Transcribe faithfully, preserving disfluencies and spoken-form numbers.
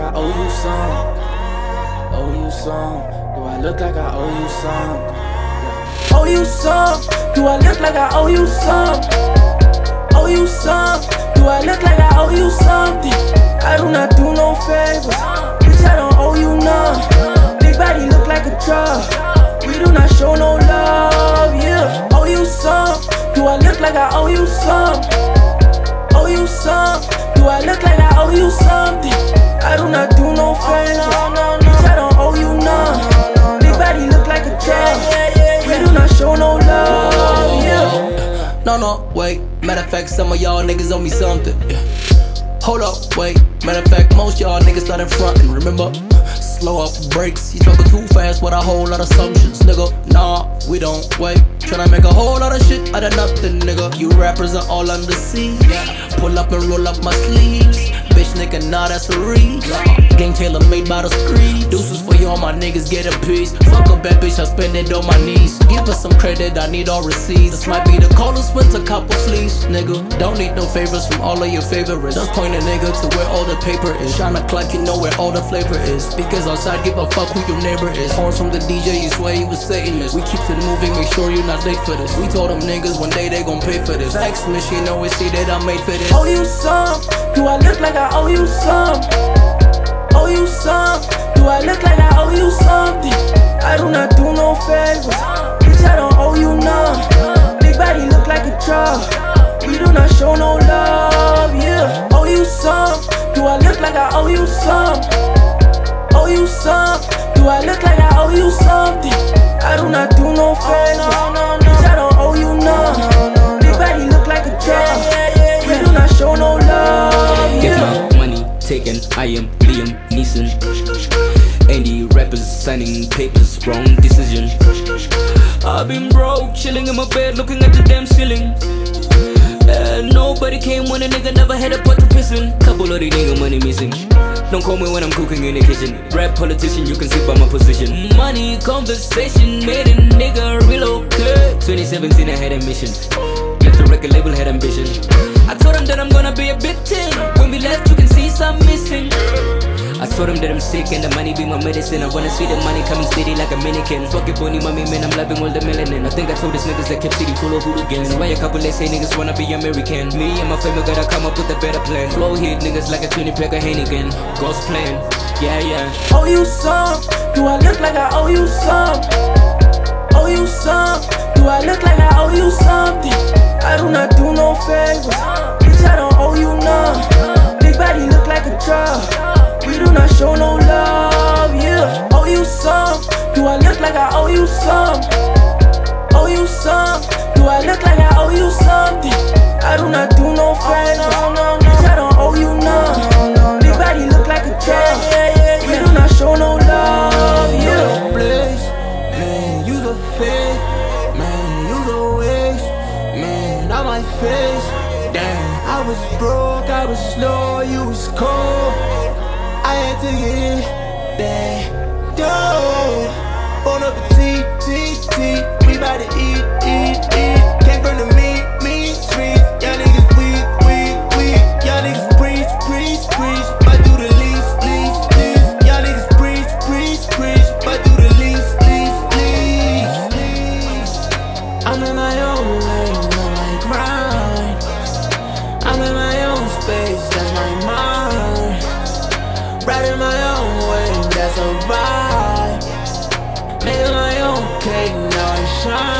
I owe you some? Owe you some? Do I look like I owe you some? Yeah. Owe you some? Do I look like I owe you some? Owe you some? Do I look like I owe you something? I do not do no favors, bitch, I don't owe you none. Big body look like a truck, we do not show no love, yeah. Owe you some? Do I look like I owe you some? Owe you some? Do I look like I owe you something? I do not do no favors, bitch, I don't owe you none. Big body look like a truck, we do not show no love, yeah. No, no, wait, matter of fact, some of y'all niggas owe me something, yeah. Hold up, wait, matter of fact, most y'all niggas start in front and remember, slow up brakes, you talking too fast with a whole lot of assumptions, nigga. Nah, we don't wait, tryna make a whole lot of shit out of nothing, nigga. You rappers are all on the sea, yeah. Pull up and roll up my sleeves, bitch nigga, nah, that's a reach. Game tailor made by the street. Deuces for you, all my niggas get a piece. Fuck a bad bitch, I spend it on my knees. Give us some credit, I need all receipts. This might be the coldest winter couple fleece, nigga. Don't need no favors from all of your favorites. Just point a nigga to where all the paper is. Shine clock, you know where all the flavor is. Speakers outside, give a fuck who your neighbor is. Horns from the D J, you swear he was Satanist. We keep it moving, make sure you're not late for this. We told them niggas one day they gon' pay for this. X machine always see that I'm made for this. Owe you some? Do I look like I owe you some? Owe you some? Do I look like I owe you something? I do not do no favors, bitch, I don't owe you none. Big body look like a truck, we do not show no love, yeah. Owe you some? Do I look like I owe you some? Owe you some? Do I look like I owe you something? I do not do no favors, bitch, I don't owe you none. Big body look like a truck, we do not show no love, yeah. Get my money taken, I am Liam Neeson. Any rappers signing papers, wrong decision. I've been broke, chilling in my bed, looking at the damn ceiling. And nobody came when a nigga never had a pot to piss in. Couple of the nigga money missing. Don't call me when I'm cooking in the kitchen. Rap politician, you can see by my position. Money conversation made a nigga relocate. twenty seventeen I had a mission. Left the record label, had ambition. I told him that I'm gonna be a big thing. When we left, you can see some missing. I told him that I'm sick and the money be my medicine. I wanna see the money coming steady like a mannequin. Fuck it, bunny, mommy, man, I'm loving all the melanin. I think I told these niggas that kept city full of hooligans. Why a couple they say niggas wanna be American? Me and my family gotta come up with a better plan. Flow hit niggas like a twenty pack of Heineken. Ghost plan, yeah, yeah. Owe you some? Do I look like I owe you some? Owe you some? Do I look like I owe you something? I do not do no favors, bitch, I don't owe you none. Big body look like a truck, we do not show no love, yeah. Owe you some? Do I look like I owe you some? Owe you some? Do I look like I owe you something? I do not do no favors, bitch, I don't owe you none. Big body look like a truck, we do not show no love, yeah. Man, use a fake, man, use a waste, man, on my face. Damn, I was broke, I was slow, you was cold. I had to get that dough. Bon appetit, tea, tea. We bout to eat, eat, eat. Came from the meat, meat streets. Y'all niggas weak, weak, weak. Y'all niggas preach, preach, preach. But do the least, least, least. Y'all niggas preach, preach, preach. But do the least, least, least, least. I'm in my own lane, on my grind. I'm in my own space, that's my mind. Riding my own way, that's a vibe. Making my own cake, now I shine.